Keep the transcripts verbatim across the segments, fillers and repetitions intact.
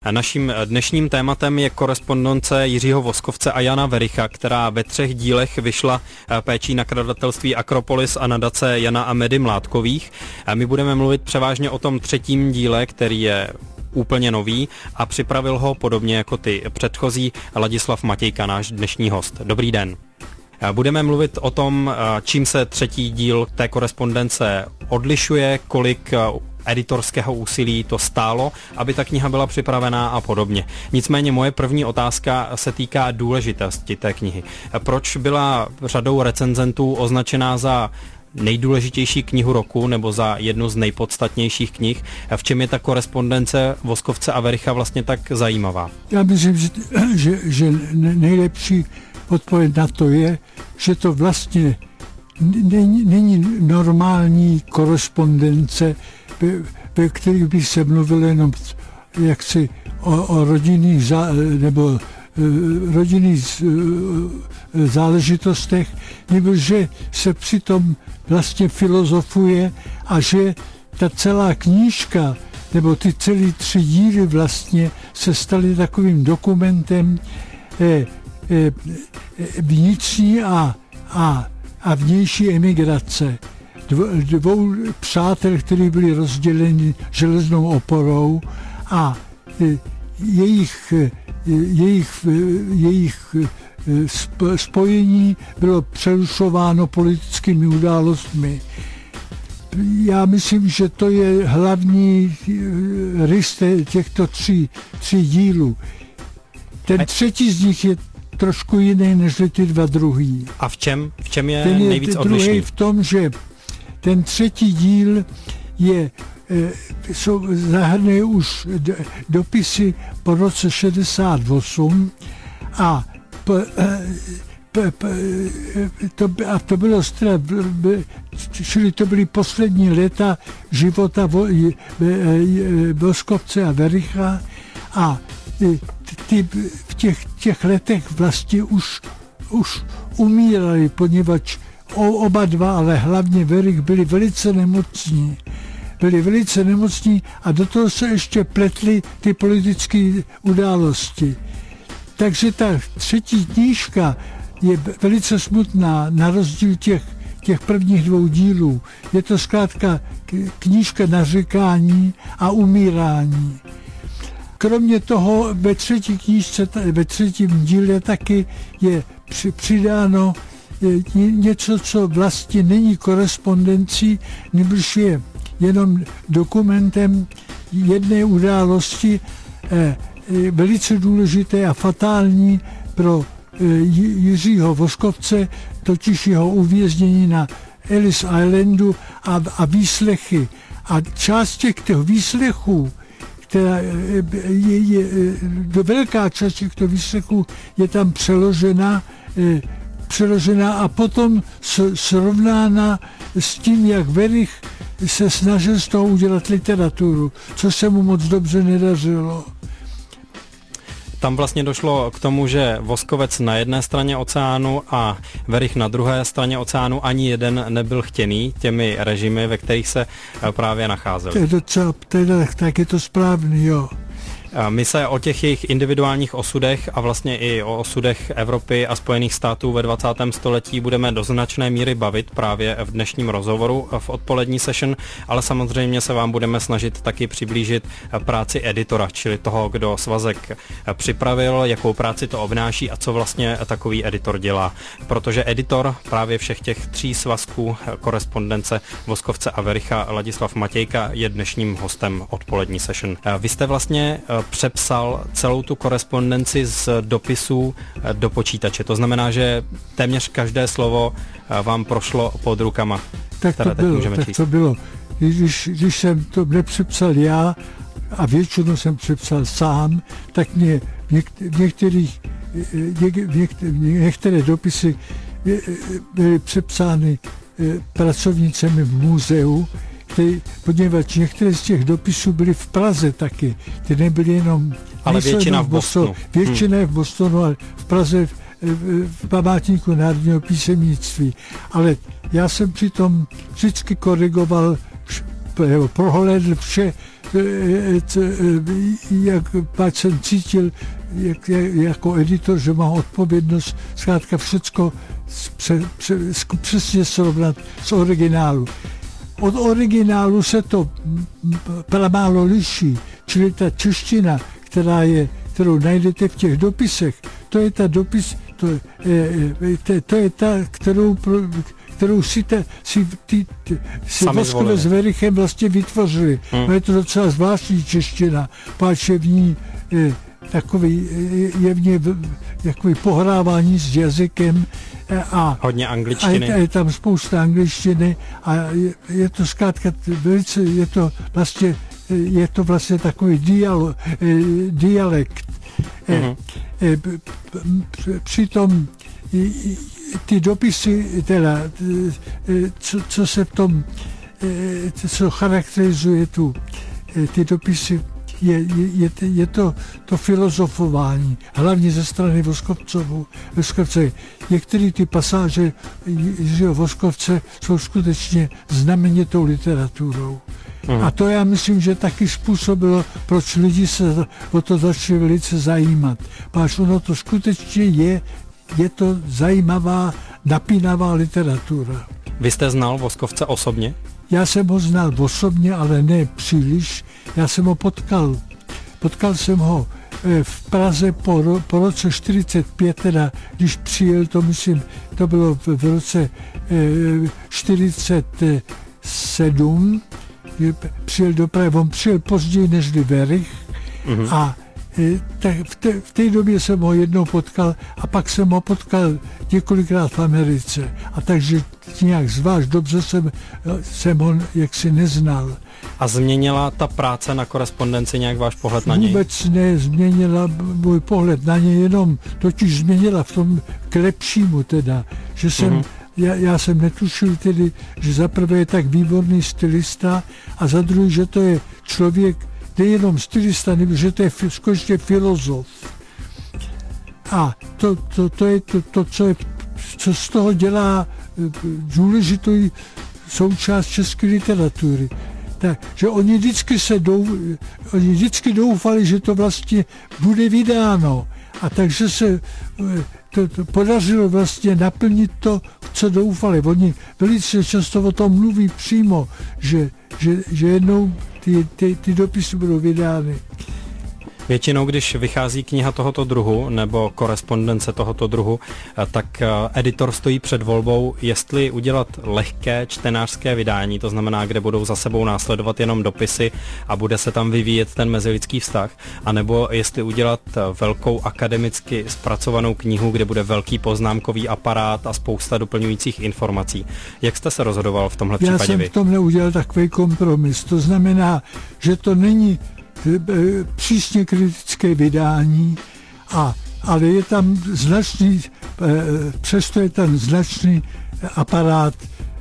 Naším dnešním tématem je korespondence Jiřího Voskovce a Jana Wericha, která ve třech dílech vyšla péčí nakladatelství Akropolis a nadace Jana a Medy Mládkových. My budeme mluvit převážně o tom třetím díle, který je úplně nový a připravil ho podobně jako ty předchozí Ladislav Matějka, náš dnešní host. Dobrý den. Budeme mluvit o tom, čím se třetí díl té korespondence odlišuje, kolik editorského úsilí to stálo, aby ta kniha byla připravená a podobně. Nicméně moje první otázka se týká důležitosti té knihy. Proč byla řadou recenzentů označená za nejdůležitější knihu roku nebo za jednu z nejpodstatnějších knih? V čem je ta korespondence Voskovce a Wericha vlastně tak zajímavá? Já myslím, že, že, že nejlepší odpověď na to je, že to vlastně není, není normální korespondence, ve kterých by se mluvilo jenom jaksi o, o rodinných zá, nebo rodinných záležitostech, nebo že se přitom vlastně filozofuje a že ta celá knížka nebo ty celé tři díly vlastně se staly takovým dokumentem eh, eh, vnitřní a, a, a vnější emigrace dvou přátel, kteří byli rozděleni železnou oporou a jejich, jejich, jejich spojení bylo přerušováno politickými událostmi. Já myslím, že to je hlavní rys těchto tří, tří dílů. Ten třetí z nich je trošku jiný než ty dva druhý. A v čem? V čem je, ten je nejvíc odlišný? Druhý v tom, že ten třetí díl je, jsou, zahrnuje už dopisy po roce šedesát osm a, p, p, p, to, a to bylo, čili to byly poslední léta života Voskovce a Wericha a ty, v těch, těch letech vlastně už, už umírali, poněvadž oba dva, ale hlavně Werich, byli velice nemocní. Byli velice nemocní a do toho se ještě pletly ty politické události. Takže ta třetí knížka je velice smutná, na rozdíl těch, těch prvních dvou dílů. Je to zkrátka knížka nařekání a umírání. Kromě toho ve třetí knížce, ve třetím díle taky je přidáno něco, co vlastně není korespondencí, nebož je jenom dokumentem jedné události, eh, velice důležité a fatální pro eh, Jiřího Voskovce, totiž jeho uvěznění na Ellis Islandu a, a výslechy. A část těchto výslechů, která je, je, do velká část těchto výslechů je tam přeložena eh, přeložena a potom srovnána s tím, jak Werich se snažil z toho udělat literaturu, co se mu moc dobře nedařilo. Tam vlastně došlo k tomu, že Voskovec na jedné straně oceánu a Werich na druhé straně oceánu, ani jeden nebyl chtěný těmi režimy, ve kterých se právě nacházeli. To je docela, teda, tak je to správný, jo. My se o těch jejich individuálních osudech a vlastně i o osudech Evropy a Spojených států ve dvacátém století budeme do značné míry bavit právě v dnešním rozhovoru v odpolední session, ale samozřejmě se vám budeme snažit taky přiblížit práci editora, čili toho, kdo svazek připravil, jakou práci to obnáší a co vlastně takový editor dělá. Protože editor právě všech těch tří svazků korespondence Voskovce a Wericha, Ladislav Matějka, je dnešním hostem odpolední session. Vy jste vlastně přepsal celou tu korespondenci z dopisů do počítače. To znamená, že téměř každé slovo vám prošlo pod rukama. Tak to bylo, tak to bylo. Když, když jsem to nepřepsal já a většinu jsem přepsal sám, tak mě v některých, v některé dopisy byly přepsány pracovnicemi v muzeu, který, poněvadž některé z těch dopisů byly v Praze taky. Ty nebyly jenom... Ale většina v Bostonu. Většina hmm. v Bostonu, ale v Praze v, v památníku národního písemnictví. Ale já jsem přitom vždycky korigoval, prohlédl vše, jak pak jsem cítil jak, jako editor, že mám odpovědnost zkrátka všecko pře, pře, přesně srovnat z originálu. Od originálu se to pramálo liší, čili ta čeština, která je, kterou najdete v těch dopisech, to je ta dopis, to, to, to je ta, kterou, kterou si, ta, si, ty, si Voskové s Werichem vlastně vytvořili. Hmm. No je to docela zvláštní čeština, páč je v ní je, takový, je v ní takový pohrávání s jazykem a hodně angličtiny. A je, je tam spousta angličtiny a je, je to zkrátka velice, je to vlastně, je to vlastně takový dialo, dialekt. Mm-hmm. Přitom ty dopisy, teda, co, co se v tom, co charakterizuje tu, ty dopisy, je, je, je to, to filozofování, hlavně ze strany Voskovcovů. Voskovce. Některé ty pasáže Jiřího Voskovce jsou skutečně znamenitou literaturou. Mm. A to já myslím, že taky způsobilo, proč lidi se o to začali velice zajímat. Páč ono to skutečně je, je to zajímavá, napínavá literatura. Vy jste znal Voskovce osobně? Já jsem ho znal osobně, ale ne příliš. Já jsem ho potkal. Potkal jsem ho v Praze po, ro, po roce čtyřicet pět, teda, když přijel, to myslím, to bylo v, v roce eh, čtyřicet sedm, přijel do Prahy, on přijel později než Werich mm-hmm. a tak v, té, v té době jsem ho jednou potkal a pak jsem ho potkal několikrát v Americe. A takže nějak zvlášť dobře jsem, jsem ho jaksi neznal. A změnila ta práce na korespondenci nějak váš pohled na něj? Vůbec ne, změnila můj pohled na něj, jenom totiž změnila v tom k lepšímu teda, že jsem mm-hmm. Já, já jsem netušil tedy, že za prvé je tak výborný stylista a za druhé, že to je člověk, nejenom stylista, nebo že to je skutečně filozof. A to, to, to je to, to co, je, co z toho dělá důležitou součást české literatury. Takže oni vždycky se dou, oni vždycky doufali, že to vlastně bude vydáno. A takže se to, to podařilo vlastně naplnit to, co doufali. Oni velice často o tom mluví přímo, že, že, že jednou ty, ty, ty dopisy budou vydány. Většinou, když vychází kniha tohoto druhu nebo korespondence tohoto druhu, tak editor stojí před volbou, jestli udělat lehké čtenářské vydání, to znamená, kde budou za sebou následovat jenom dopisy a bude se tam vyvíjet ten mezilidský vztah, anebo jestli udělat velkou akademicky zpracovanou knihu, kde bude velký poznámkový aparát a spousta doplňujících informací. Jak jste se rozhodoval v tomhle Já případě vy? Já jsem v tom neudělal takový kompromis. To znamená, že to není přísně kritické vydání, a, ale je tam značný, přesto je tam značný aparát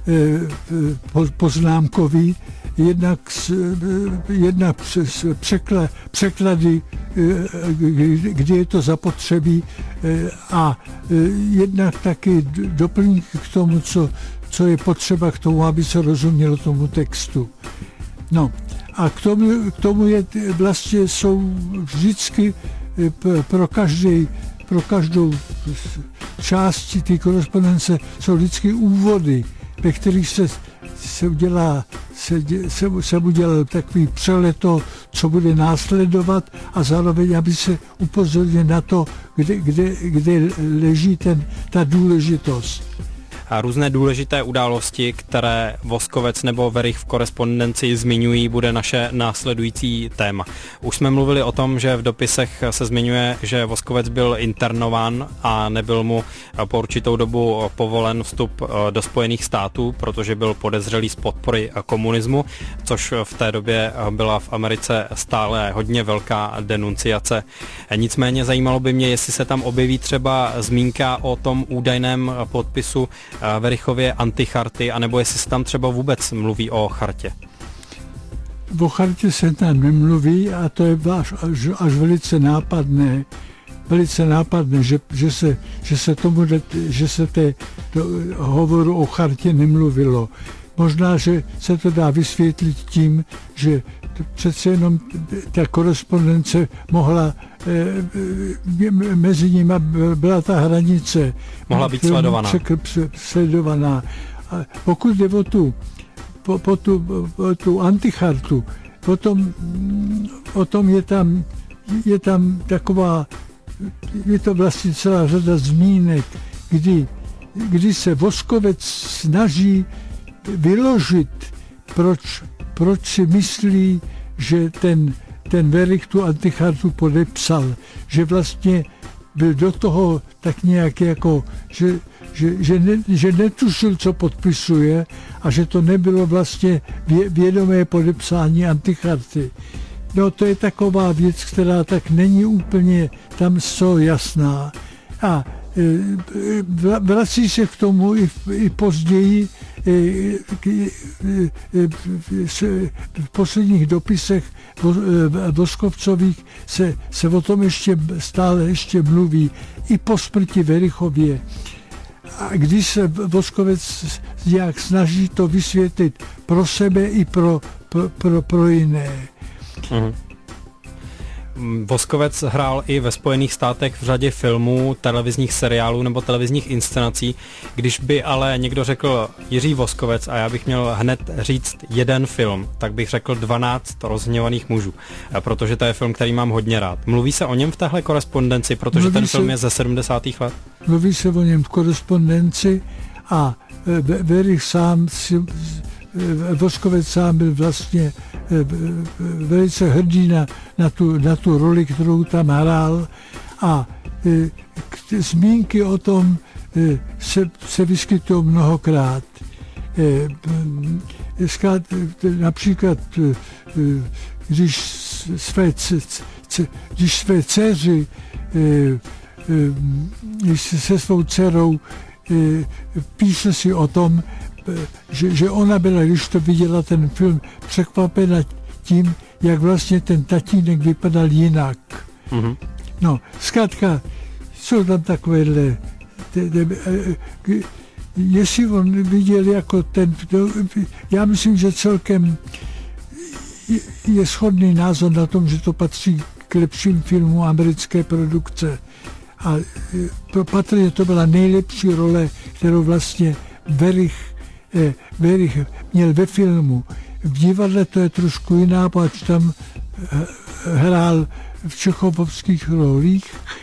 poznámkový, jednak, jednak přes překlady, kdy je to zapotřebí, a jednak taky doplňky k tomu, co, co je potřeba k tomu, aby se rozumělo tomu textu. No. A k tomu, k tomu je, vlastně jsou vždycky pro, každý, pro každou část té korespondence jsou vždycky úvody, ve kterých se, se udělá se, se, se udělá takový přehled toho, co bude následovat, a zároveň, aby se upozornil na to, kde, kde, kde leží ten, ta důležitost. A různé důležité události, které Voskovec nebo Werich v korespondenci zmiňují, bude naše následující téma. Už jsme mluvili o tom, že v dopisech se zmiňuje, že Voskovec byl internován a nebyl mu po určitou dobu povolen vstup do Spojených států, protože byl podezřelý z podpory komunismu, což v té době byla v Americe stále hodně velká denunciace. Nicméně zajímalo by mě, jestli se tam objeví třeba zmínka o tom údajném podpisu Werichově anticharty, anebo jestli se tam třeba vůbec mluví o chartě. O chartě se tam nemluví, a to je až, až, až velice nápadné, velice nápadné, že, že, se, že se tomu, že se té to, hovoru o chartě nemluvilo. možná, že se to dá vysvětlit tím, že přece jenom ta korespondence mohla, mezi nimi byla ta hranice. Mohla být sledovaná. sledovaná. Pokud jde o tu, po, po tu, po tu antichartu, potom, o tom je tam, je tam taková, je to vlastně celá řada zmínek, kdy, kdy se Voskovec snaží vyložit, proč, proč si myslí, že ten, ten Werich tu antichartu podepsal, že vlastně byl do toho tak nějak jako, že, že, že, ne, že netušil, co podpisuje a že to nebylo vlastně vědomé podepsání anticharty. No to je taková věc, která tak není úplně tam so jasná. A vrací se k tomu i, i později v posledních dopisech Voskovcových se, se o tom ještě stále ještě mluví i po smrti Werichově. A když se Voskovec nějak snaží to vysvětlit pro sebe i pro, pro, pro, pro jiné. Mhm. Voskovec hrál i ve Spojených státech v řadě filmů, televizních seriálů nebo televizních inscenací. Když by ale někdo řekl Jiří Voskovec a já bych měl hned říct jeden film, tak bych řekl dvanáct rozhněvaných mužů, protože to je film, který mám hodně rád. Mluví se o něm v téhle korespondenci, protože mluví ten film se, je ze sedmdesátých let? Mluví se o něm v korespondenci a Werich sám si, Voskovec sám byl vlastně velice hrdý na, na, tu, na tu roli, kterou tam hrál a e, k, zmínky o tom e, se, se vyskytují mnohokrát. E, e, například, e, když své, c, c, když své dceři e, e, se svou dcerou e, píše si o tom, Že, že ona byla, když to viděla ten film, překvapena tím, jak vlastně ten tatínek vypadal jinak. Mm-hmm. No, zkrátka, jsou tam takovéhle, te, te, jestli on viděl jako ten, to, já myslím, že celkem je, je shodný názor na tom, že to patří k lepším filmům americké produkce. A patrně to byla nejlepší role, kterou vlastně Werich Werich měl ve filmu. V divadle to je trošku jiná, pač tam hrál v čechovských rolích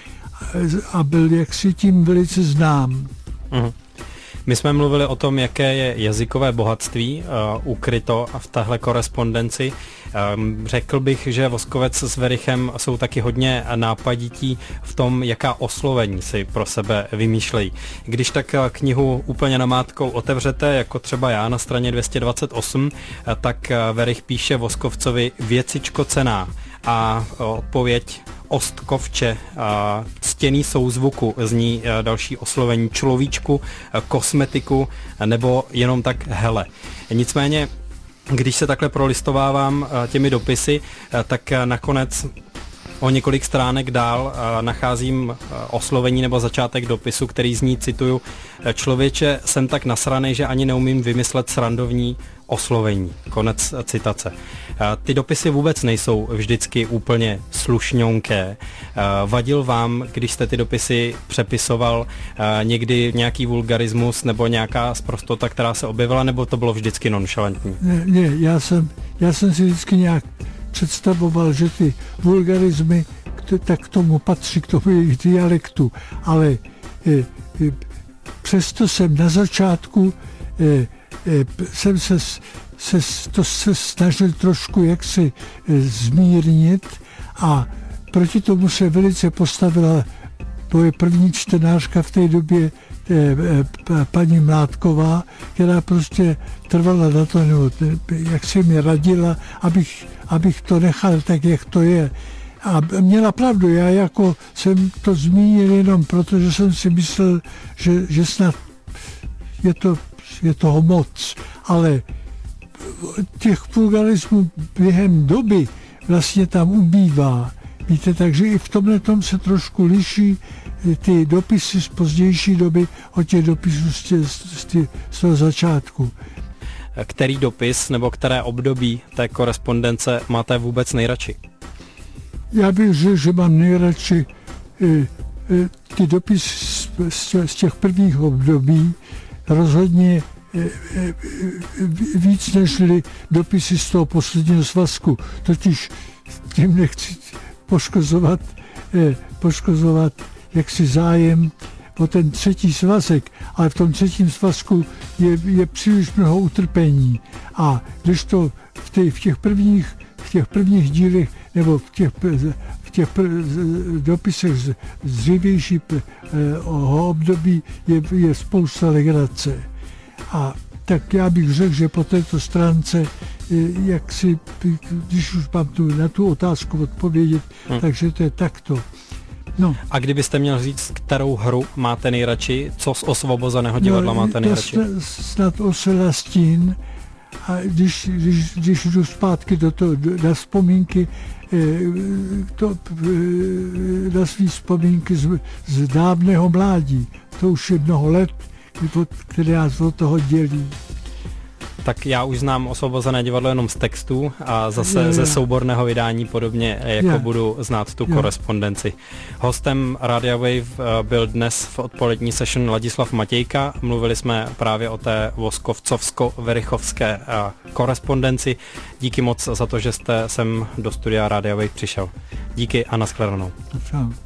a byl jaksi tím velice znám. Uh-huh. My jsme mluvili o tom, jaké je jazykové bohatství uh, ukryto v téhle korespondenci. Um, řekl bych, že Voskovec s Werichem jsou taky hodně nápadití v tom, jaká oslovení si pro sebe vymýšlejí. Když tak knihu úplně namátkou otevřete, jako třeba já na straně dvě stě dvacet osm, tak Werich píše Voskovcovi věcičko cenná a odpověď ostkovče, ctěný souzvuku, zní další oslovení človíčku, kosmetiku nebo jenom tak hele. Nicméně, když se takhle prolistovávám těmi dopisy, tak nakonec o několik stránek dál nacházím oslovení nebo začátek dopisu, který zní, cituju, člověče, jsem tak nasranej, že ani neumím vymyslet srandovní oslovení. Konec citace. Ty dopisy vůbec nejsou vždycky úplně slušňonké. Vadil vám, když jste ty dopisy přepisoval, někdy nějaký vulgarismus nebo nějaká sprostota, která se objevila, nebo to bylo vždycky nonšalantní? Ne, ne já, jsem, já jsem si vždycky nějak představoval, že ty vulgarismy tak k tomu patří, k tomu jejich dialektu, ale e, e, přesto jsem na začátku e, e, jsem se, se, to se snažil trošku jaksi e, zmírnit a proti tomu se velice postavila moje první čtenářka v té době, e, e, paní Mládková, která prostě trvala na to, nebo jak se mi radila, abych, abych to nechal tak, jak to je. A měla pravdu, já jako jsem to zmínil jenom proto, že jsem si myslel, že, že snad je, to, je toho moc, ale těch vulgarismů během doby vlastně tam ubývá. Víte, takže i v tomhle tom se trošku liší ty dopisy z pozdější doby od těch dopisů z, tě, z, tě, z toho začátku. který dopis nebo které období té korespondence máte vůbec nejradši? Já bych řekl, že mám nejradši e, e, ty dopisy z, z těch prvních období, rozhodně e, e, víc než dopisy z toho posledního svazku. Totiž tím nechci poškozovat, e, poškozovat jaksi zájem o ten třetí svazek, ale v tom třetím svazku je, je příliš mnoho utrpení. A když to v, těch, v těch prvních v těch prvních dílech nebo v těch, v těch dopisech z, z dřívějšího období je, je spousta legrace. A tak já bych řekl, že po této stránce, jak si, když už mám tu, na tu otázku odpovědět, hmm. takže to je takto. No. A kdybyste měl říct, kterou hru máte nejradši, co z Osvobozeného divadla no, máte nejradši? Snad Osela stín. A když, když, když jdu zpátky do toho, na vzpomínky, to, na svý vzpomínky z, z dávného mládí, to už je mnoho let, které nás od toho dělí. Tak já už znám Osvobozené divadlo jenom z textů a zase je, je. ze souborného vydání podobně, jako je. budu znát tu je. korespondenci. Hostem Radia Wave byl dnes v odpolední session Ladislav Matějka. Mluvili jsme právě o té voskovcovsko-verichovské korespondenci. Díky moc za to, že jste sem do studia Radia Wave přišel. Díky a nashledanou. Čau.